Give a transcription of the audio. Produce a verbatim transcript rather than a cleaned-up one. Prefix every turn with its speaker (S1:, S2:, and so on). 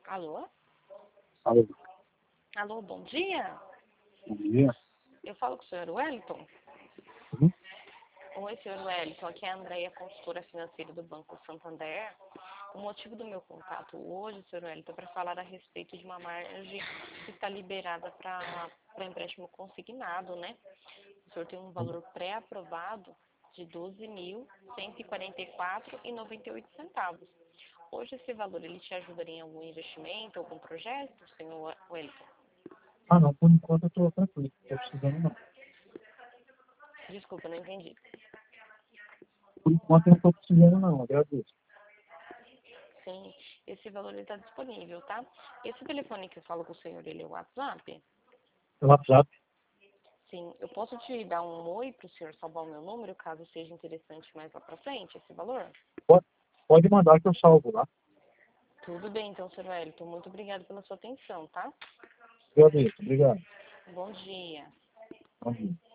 S1: Alô?
S2: Alô,
S1: Alô, bom dia.
S2: bom dia.
S1: Eu falo com o senhor Wellington.
S2: Uhum.
S1: Oi, senhor Wellington. Aqui é a Andréia, consultora financeira do Banco Santander. O motivo do meu contato hoje, senhor Wellington, é para falar a respeito de uma margem que está liberada para empréstimo consignado, né? O senhor tem um valor pré-aprovado de doze mil cento e quarenta e quatro reais e noventa e oito centavos. Hoje esse valor ele te ajudaria em algum investimento, algum projeto, senhor Wellington?
S2: Ah, não, por enquanto eu tô tranquilo, não tô precisando não.
S1: Desculpa, não entendi.
S2: Por enquanto eu não tô precisando não, agradeço.
S1: Sim, esse valor está disponível, tá? Esse telefone que eu falo com o senhor, ele é o WhatsApp?
S2: Pelo WhatsApp,
S1: Sim, eu posso te dar um oi para o senhor salvar o meu número, caso seja interessante mais lá para frente, esse valor?
S2: pode, pode mandar que eu salvo lá.
S1: Tudo bem, então, senhor Wellington. Muito obrigado pela sua atenção, tá?
S2: Agradeço, obrigado.
S1: Bom dia.
S2: Bom dia.